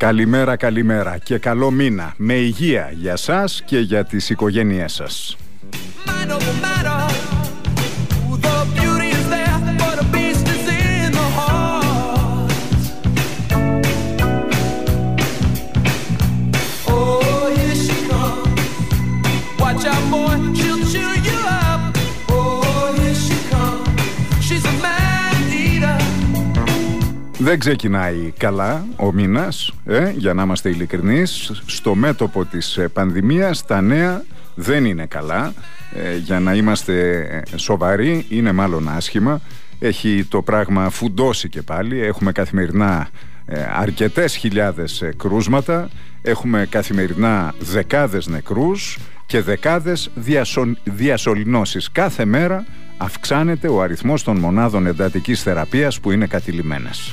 Καλημέρα, καλημέρα και καλό μήνα με υγεία για σας και για τις οικογένειές σας. Δεν ξεκινάει καλά ο μήνας, για να είμαστε ειλικρινείς. Στο μέτωπο της πανδημίας τα νέα δεν είναι καλά. Για να είμαστε σοβαροί, είναι μάλλον άσχημα. Έχει το πράγμα φουντώσει και πάλι. Έχουμε καθημερινά αρκετές χιλιάδες κρούσματα. Έχουμε καθημερινά δεκάδες νεκρούς και δεκάδες διασωληνώσεις. Κάθε μέρα αυξάνεται ο αριθμός των μονάδων εντατικής θεραπείας που είναι κατηλημμένες.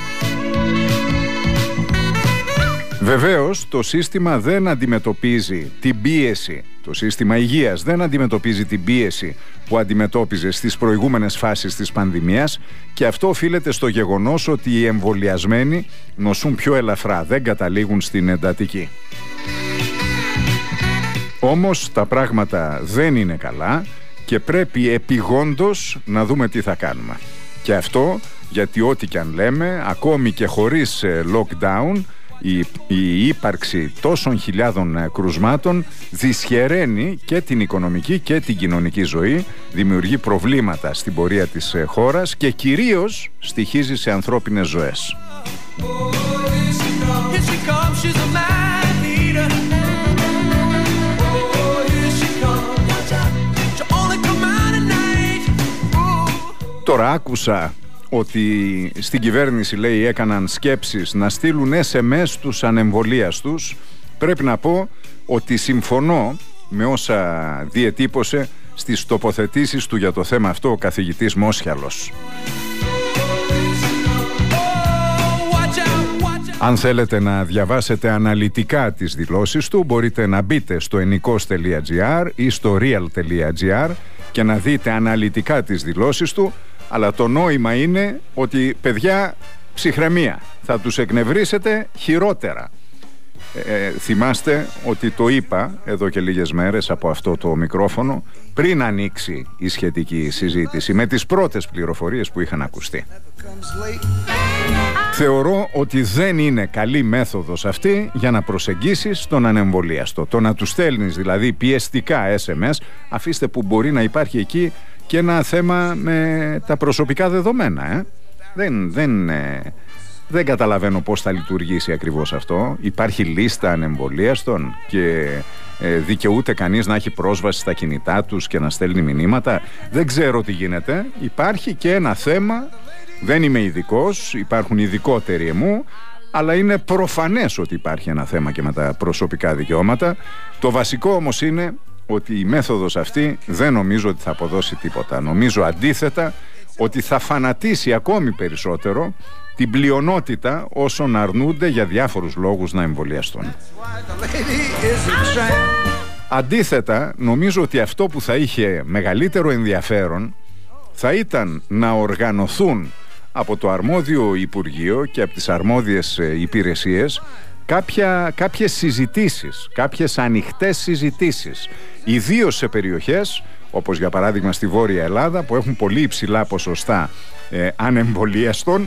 Βεβαίως, το σύστημα δεν αντιμετωπίζει την πίεση, το σύστημα υγείας δεν αντιμετωπίζει την πίεση που αντιμετώπιζε στις προηγούμενες φάσεις της πανδημίας, και αυτό οφείλεται στο γεγονός ότι οι εμβολιασμένοι νοσούν πιο ελαφρά, δεν καταλήγουν στην εντατική. Όμως τα πράγματα δεν είναι καλά και πρέπει επειγόντως να δούμε τι θα κάνουμε. Και αυτό γιατί ό,τι και αν λέμε, ακόμη και χωρίς lockdown, η ύπαρξη τόσων χιλιάδων κρουσμάτων δυσχεραίνει και την οικονομική και την κοινωνική ζωή, δημιουργεί προβλήματα στην πορεία της χώρας και κυρίως στοιχίζει σε ανθρώπινες ζωές. Τώρα άκουσα ότι στην κυβέρνηση, λέει, έκαναν σκέψεις να στείλουν SMS στους ανεμβολίαστους. Πρέπει να πω ότι συμφωνώ με όσα διετύπωσε στις τοποθετήσεις του για το θέμα αυτό ο καθηγητής Μόσχιαλος. Αν θέλετε να διαβάσετε αναλυτικά τις δηλώσεις του, μπορείτε να μπείτε στο ennikos.gr ή στο real.gr και να δείτε αναλυτικά τις δηλώσεις του. Αλλά το νόημα είναι ότι, παιδιά, ψυχραιμία, θα τους εκνευρίσετε χειρότερα. Θυμάστε ότι το είπα εδώ και λίγες μέρες από αυτό το μικρόφωνο, πριν ανοίξει η σχετική συζήτηση, με τις πρώτες πληροφορίες που είχαν ακουστεί. Θεωρώ ότι δεν είναι καλή μέθοδος αυτή για να προσεγγίσεις τον ανεμβολίαστο. Το να του στέλνεις δηλαδή πιεστικά SMS, αφήστε που μπορεί να υπάρχει εκεί και ένα θέμα με τα προσωπικά δεδομένα. Δεν καταλαβαίνω πώς θα λειτουργήσει ακριβώς αυτό. Υπάρχει λίστα ανεμβολίαστων και δικαιούται κανείς να έχει πρόσβαση στα κινητά τους και να στέλνει μηνύματα. Δεν ξέρω τι γίνεται. Υπάρχει και ένα θέμα, δεν είμαι ειδικός, υπάρχουν ειδικότεροι εμού, αλλά είναι προφανές ότι υπάρχει ένα θέμα και με τα προσωπικά δικαιώματα. Το βασικό όμως είναι ότι η μέθοδος αυτή δεν νομίζω ότι θα αποδώσει τίποτα. Νομίζω αντίθετα ότι θα φανατίσει ακόμη περισσότερο την πλειονότητα όσων αρνούνται για διάφορους λόγους να εμβολιαστούν. Αντίθετα, νομίζω ότι αυτό που θα είχε μεγαλύτερο ενδιαφέρον θα ήταν να οργανωθούν από το αρμόδιο Υπουργείο και από τις αρμόδιες υπηρεσίες κάποιες συζητήσεις, κάποιες ανοιχτές συζητήσεις, ιδίως σε περιοχές όπως για παράδειγμα στη Βόρεια Ελλάδα, που έχουν πολύ υψηλά ποσοστά ανεμβολίαστων.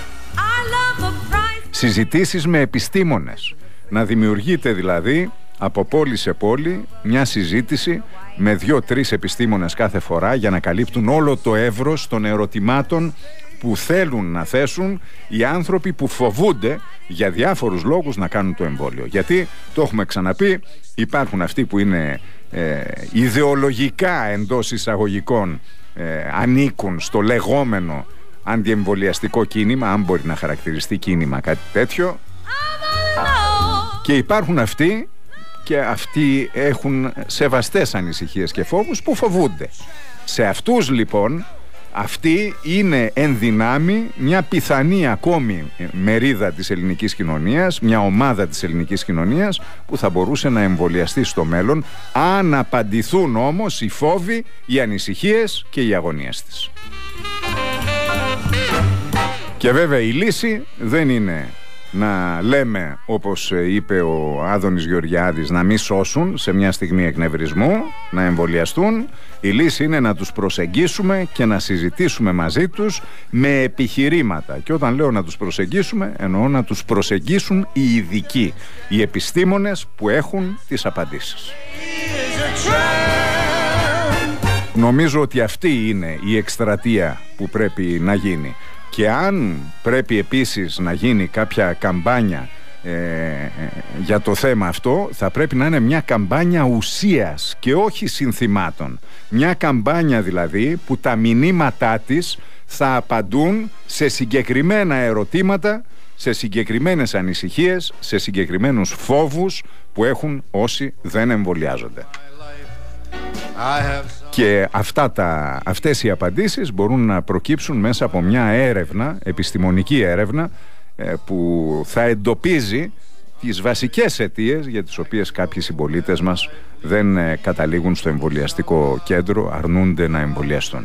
Συζητήσεις με επιστήμονες, να δημιουργείται δηλαδή από πόλη σε πόλη μια συζήτηση με 2-3 επιστήμονες κάθε φορά για να καλύπτουν όλο το εύρος των ερωτημάτων που θέλουν να θέσουν οι άνθρωποι που φοβούνται για διάφορους λόγους να κάνουν το εμβόλιο. Γιατί, το έχουμε ξαναπεί, υπάρχουν αυτοί που είναι ιδεολογικά εντός εισαγωγικών ανήκουν στο λεγόμενο αντιεμβολιαστικό κίνημα, αν μπορεί να χαρακτηριστεί κίνημα κάτι τέτοιο, και υπάρχουν αυτοί, και αυτοί έχουν σεβαστές ανησυχίες και φόβους, που φοβούνται. Σε αυτούς λοιπόν, αυτή είναι εν δυνάμει μια πιθανή ακόμη μερίδα της ελληνικής κοινωνίας, μια ομάδα της ελληνικής κοινωνίας που θα μπορούσε να εμβολιαστεί στο μέλλον, αν απαντηθούν όμως οι φόβοι, οι ανησυχίες και οι αγωνίες της. Και βέβαια η λύση δεν είναι να λέμε, όπως είπε ο Άδωνης Γεωργιάδης, να μη σώσουν σε μια στιγμή εκνευρισμού, να εμβολιαστούν. Η λύση είναι να τους προσεγγίσουμε και να συζητήσουμε μαζί τους με επιχειρήματα. Και όταν λέω να τους προσεγγίσουμε, εννοώ να τους προσεγγίσουν οι ειδικοί, οι επιστήμονες που έχουν τις απαντήσεις. Νομίζω ότι αυτή είναι η εκστρατεία που πρέπει να γίνει. Και αν πρέπει επίσης να γίνει κάποια καμπάνια για το θέμα αυτό, θα πρέπει να είναι μια καμπάνια ουσίας και όχι συνθημάτων. Μια καμπάνια δηλαδή που τα μηνύματά της θα απαντούν σε συγκεκριμένα ερωτήματα, σε συγκεκριμένες ανησυχίες, σε συγκεκριμένους φόβους που έχουν όσοι δεν εμβολιάζονται. Και αυτές οι απαντήσεις μπορούν να προκύψουν μέσα από μια έρευνα, επιστημονική έρευνα, που θα εντοπίζει τις βασικές αιτίες για τις οποίες κάποιοι συμπολίτες μας δεν καταλήγουν στο εμβολιαστικό κέντρο, αρνούνται να εμβολιαστούν.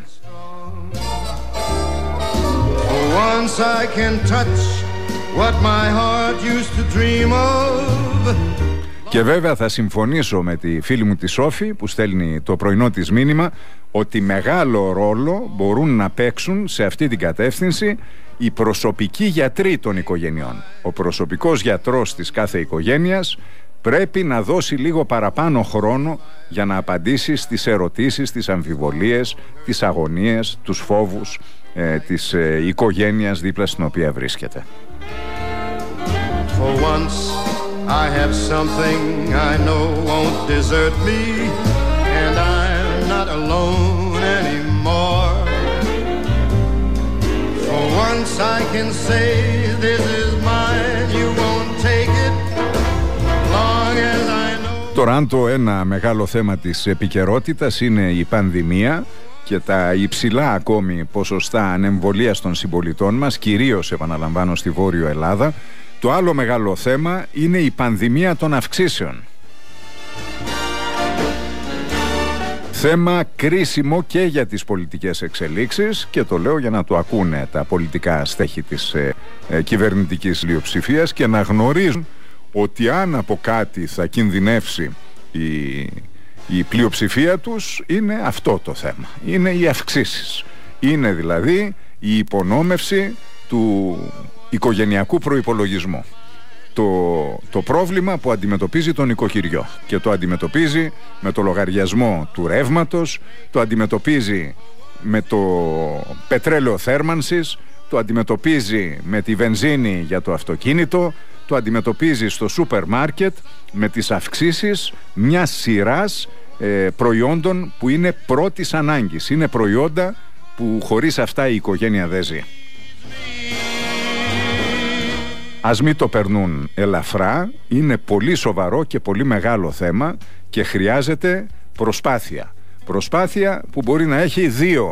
Και βέβαια θα συμφωνήσω με τη φίλη μου τη Σόφη που στέλνει το πρωινό της μήνυμα ότι μεγάλο ρόλο μπορούν να παίξουν σε αυτή την κατεύθυνση οι προσωπικοί γιατροί των οικογενειών. Ο προσωπικός γιατρός της κάθε οικογένειας πρέπει να δώσει λίγο παραπάνω χρόνο για να απαντήσει στις ερωτήσεις, τις αμφιβολίες, τις αγωνίες, τους φόβους της οικογένειας δίπλα στην οποία βρίσκεται. For once, I have something I know won't desert me, and I'm not alone anymore. For once I can say this is mine, you won't take it, long as I know. Τώρα αν το ένα μεγάλο θέμα της επικαιρότητας είναι η πανδημία και τα υψηλά ακόμη ποσοστά ανεμβολίας των συμπολιτών μας, κυρίως επαναλαμβάνω στη Βόρειο Ελλάδα, το άλλο μεγάλο θέμα είναι η πανδημία των αυξήσεων. Θέμα κρίσιμο και για τις πολιτικές εξελίξεις και το λέω για να το ακούνε τα πολιτικά στέχη της κυβερνητικής πλειοψηφίας και να γνωρίζουν ότι αν από κάτι θα κινδυνεύσει η πλειοψηφία τους είναι αυτό το θέμα. Είναι οι αυξήσεις. Είναι δηλαδή η υπονόμευση του οικογενειακού προϋπολογισμού. Το πρόβλημα που αντιμετωπίζει το νοικοκυριό και το αντιμετωπίζει με το λογαριασμό του ρεύματος, το αντιμετωπίζει με το πετρέλαιο θέρμανσης, το αντιμετωπίζει με τη βενζίνη για το αυτοκίνητο, το αντιμετωπίζει στο σούπερ μάρκετ με τις αυξήσεις μιας σειράς προϊόντων που είναι πρώτης ανάγκης. Είναι προϊόντα που χωρίς αυτά η οικογένεια δεν ζει. Ας μην το περνούν ελαφρά, είναι πολύ σοβαρό και πολύ μεγάλο θέμα και χρειάζεται προσπάθεια. Προσπάθεια που μπορεί να έχει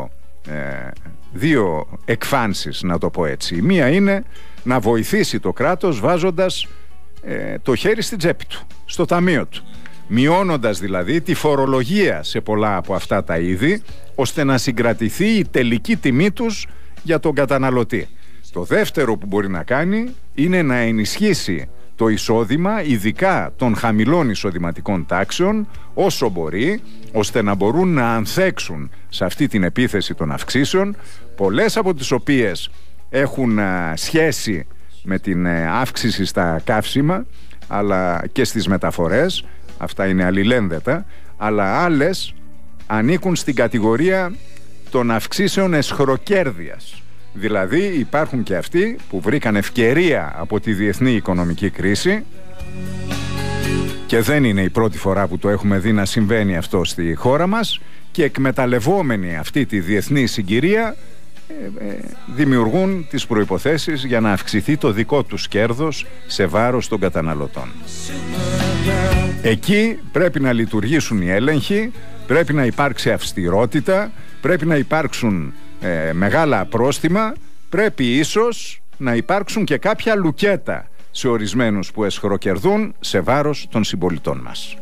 δύο εκφάνσεις, να το πω έτσι. Η μία είναι να βοηθήσει το κράτος βάζοντας το χέρι στην τσέπη του, στο ταμείο του. Μειώνοντας δηλαδή τη φορολογία σε πολλά από αυτά τα είδη, ώστε να συγκρατηθεί η τελική τιμή τους για τον καταναλωτή. Το δεύτερο που μπορεί να κάνει είναι να ενισχύσει το εισόδημα, ειδικά των χαμηλών εισοδηματικών τάξεων, όσο μπορεί, ώστε να μπορούν να ανθέξουν σε αυτή την επίθεση των αυξήσεων, πολλές από τις οποίες έχουν σχέση με την αύξηση στα καύσιμα, αλλά και στις μεταφορές, αυτά είναι αλληλένδετα, αλλά άλλες ανήκουν στην κατηγορία των αυξήσεων εσχροκέρδειας. Δηλαδή υπάρχουν και αυτοί που βρήκαν ευκαιρία από τη διεθνή οικονομική κρίση και δεν είναι η πρώτη φορά που το έχουμε δει να συμβαίνει αυτό στη χώρα μας και εκμεταλλευόμενοι αυτή τη διεθνή συγκυρία δημιουργούν τις προϋποθέσεις για να αυξηθεί το δικό τους κέρδος σε βάρος των καταναλωτών. Εκεί πρέπει να λειτουργήσουν οι έλεγχοι, πρέπει να υπάρξει αυστηρότητα, πρέπει να υπάρξουν μεγάλα πρόστιμα, πρέπει ίσως να υπάρξουν και κάποια λουκέτα σε ορισμένους που εσχροκερδούν σε βάρος των συμπολιτών μας.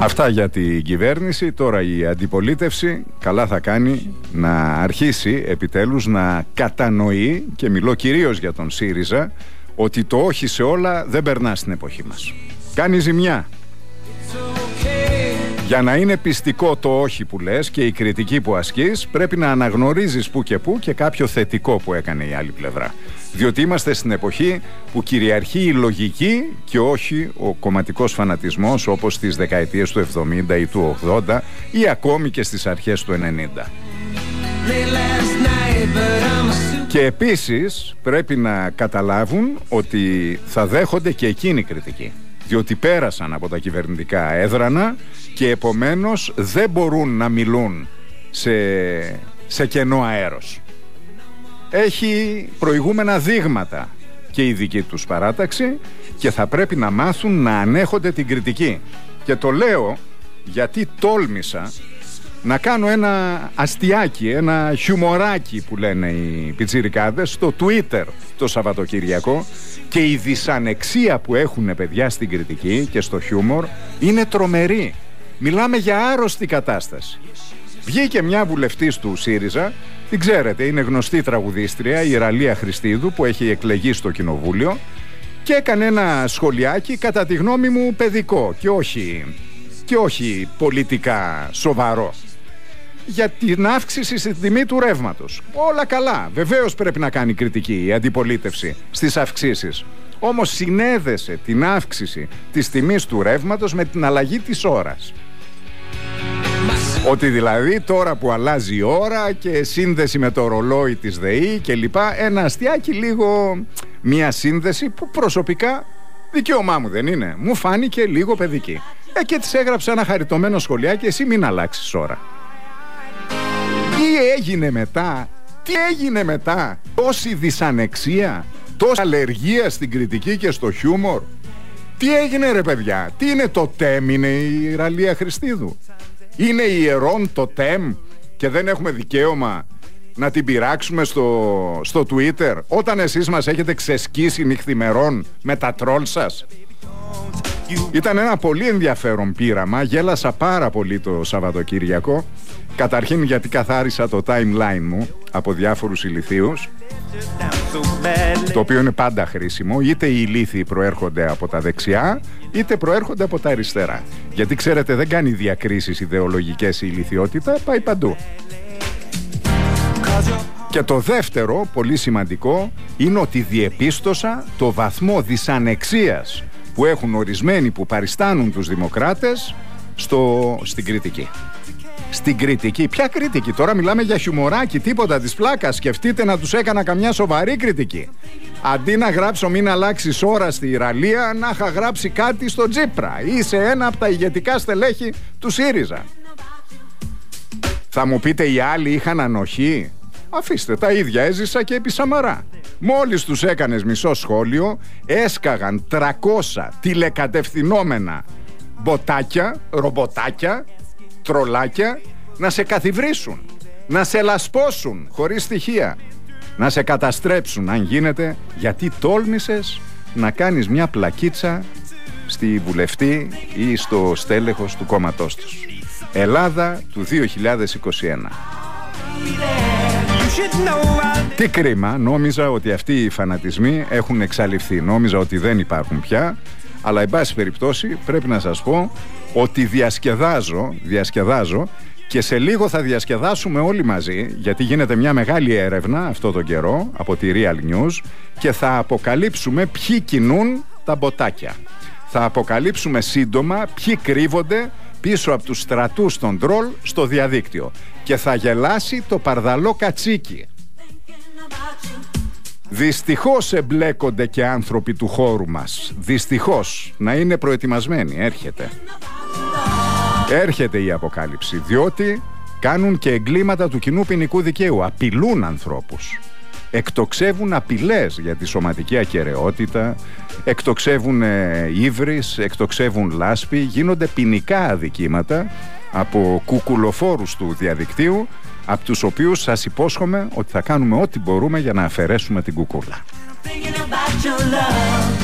Αυτά για την κυβέρνηση. Τώρα η αντιπολίτευση καλά θα κάνει να αρχίσει επιτέλους να κατανοεί, και μιλώ κυρίως για τον ΣΥΡΙΖΑ, ότι το όχι σε όλα δεν περνά στην εποχή μας. Κάνει ζημιά. Για να είναι πιστικό το όχι που λες και η κριτική που ασκείς, πρέπει να αναγνωρίζεις που και κάποιο θετικό που έκανε η άλλη πλευρά. Διότι είμαστε στην εποχή που κυριαρχεί η λογική και όχι ο κομματικός φανατισμός, όπως στις δεκαετίες του 70 ή του 80 ή ακόμη και στις αρχές του 90. Και επίσης πρέπει να καταλάβουν ότι θα δέχονται και εκείνη κριτική, διότι πέρασαν από τα κυβερνητικά έδρανα και επομένως δεν μπορούν να μιλούν σε κενό αέρος. Έχει προηγούμενα δείγματα και η δική τους παράταξη και θα πρέπει να μάθουν να ανέχονται την κριτική. Και το λέω γιατί τόλμησα να κάνω ένα αστιάκι, ένα χιουμοράκι που λένε οι πιτσιρικάδες στο Twitter το Σαββατοκυριακό, και η δυσανεξία που έχουν παιδιά στην κριτική και στο χιούμορ είναι τρομερή. Μιλάμε για άρρωστη κατάσταση. Βγήκε μια βουλευτής του ΣΥΡΙΖΑ, την ξέρετε, είναι γνωστή τραγουδίστρια, η Ιραλία Χριστίδου, που έχει εκλεγεί στο κοινοβούλιο, και έκανε ένα σχολιάκι, κατά τη γνώμη μου παιδικό και όχι πολιτικά σοβαρό, για την αύξηση στην τιμή του ρεύματος. Όλα καλά, βεβαίως πρέπει να κάνει κριτική η αντιπολίτευση στις αυξήσεις. Όμως συνέδεσε την αύξηση της τιμής του ρεύματος με την αλλαγή της ώρας. Ότι δηλαδή τώρα που αλλάζει η ώρα και σύνδεση με το ρολόι της ΔΕΗ και λοιπά, ένα αστιάκι λίγο, μια σύνδεση που προσωπικά δικαίωμά μου δεν είναι, μου φάνηκε λίγο παιδική. Και της έγραψε ένα χαριτωμένο σχολιάκι, εσύ μην αλλάξεις ώρα. Τι έγινε μετά, τόση δυσανεξία, τόση αλλεργία στην κριτική και στο χιούμορ. Τι έγινε ρε παιδιά, τι είναι το τέμ, είναι η Ιραλία Χριστίδου? Είναι ιερόν το τέμ και δεν έχουμε δικαίωμα να την πειράξουμε στο Twitter όταν εσείς μας έχετε ξεσκίσει νυχθημερών με τα τρόλ σας? Ήταν ένα πολύ ενδιαφέρον πείραμα, γέλασα πάρα πολύ το Σαββατοκύριακο. Καταρχήν γιατί καθάρισα το timeline μου από διάφορους ηλιθίους, το οποίο είναι πάντα χρήσιμο, είτε οι ηλίθιοι προέρχονται από τα δεξιά είτε προέρχονται από τα αριστερά, γιατί ξέρετε δεν κάνει διακρίσεις ιδεολογικές η ηλιθιότητα, πάει παντού. Και το δεύτερο πολύ σημαντικό είναι ότι διεπίστωσα το βαθμό δυσανεξίας που έχουν ορισμένοι που παριστάνουν τους δημοκράτες στην κριτική. Στην κριτική. Ποια κριτική? Τώρα μιλάμε για χιουμοράκι, τίποτα της πλάκας. Σκεφτείτε να τους έκανα καμιά σοβαρή κριτική. Αντί να γράψω μην αλλάξεις ώρα στη Ιραλία, να είχα γράψει κάτι στο Τσίπρα ή σε ένα από τα ηγετικά στελέχη του ΣΥΡΙΖΑ. Θα μου πείτε οι άλλοι είχαν ανοχή? Αφήστε, τα ίδια έζησα και επί Σαμαρά. Μόλις τους έκανες μισό σχόλιο, έσκαγαν 300 τηλεκατευθυνόμενα μποτάκια, ρομποτάκια, τρολάκια να σε καθιβρίσουν, να σε λασπώσουν χωρίς στοιχεία, να σε καταστρέψουν αν γίνεται, γιατί τόλμησες να κάνεις μια πλακίτσα στη βουλευτή ή στο στέλεχος του κόμματός τους. Ελλάδα του 2021. Τι κρίμα, νόμιζα ότι αυτοί οι φανατισμοί έχουν εξαλειφθεί, νόμιζα ότι δεν υπάρχουν πια, αλλά εν πάση περιπτώσει πρέπει να σας πω ότι διασκεδάζω και σε λίγο θα διασκεδάσουμε όλοι μαζί, γιατί γίνεται μια μεγάλη έρευνα αυτό τον καιρό από τη Real News και θα αποκαλύψουμε ποιοι κινούν τα μποτάκια. Θα αποκαλύψουμε σύντομα ποιοι κρύβονται πίσω από τους στρατούς των τρόλ στο διαδίκτυο και θα γελάσει το παρδαλό κατσίκι. Δυστυχώς εμπλέκονται και άνθρωποι του χώρου μας. Δυστυχώς, να είναι προετοιμασμένοι, έρχεται η αποκάλυψη, διότι κάνουν και εγκλήματα του κοινού ποινικού δικαίου, απειλούν ανθρώπους, εκτοξεύουν απειλές για τη σωματική ακεραιότητα, εκτοξεύουν ύβρις, εκτοξεύουν λάσπη, γίνονται ποινικά αδικήματα από κουκουλοφόρους του διαδικτύου, από τους οποίους σας υπόσχομαι ότι θα κάνουμε ό,τι μπορούμε για να αφαιρέσουμε την κουκούλα.